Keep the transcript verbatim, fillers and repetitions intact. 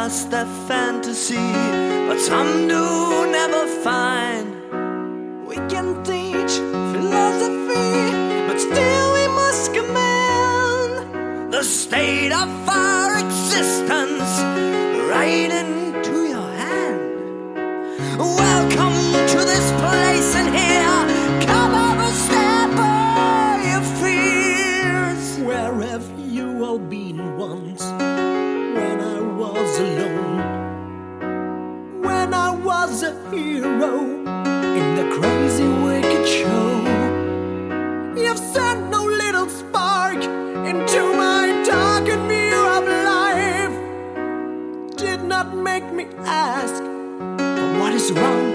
just a fantasy, but some do never find. We can teach philosophy, but still we must command the state of our existence right into your hand. Welcome to this place, and here come over, step all your fears. Where have you all been once, when I was alone, when I was a hero in the crazy wicked show? You've sent no little spark into my darkened view of life. Did not make me ask, but what is wrong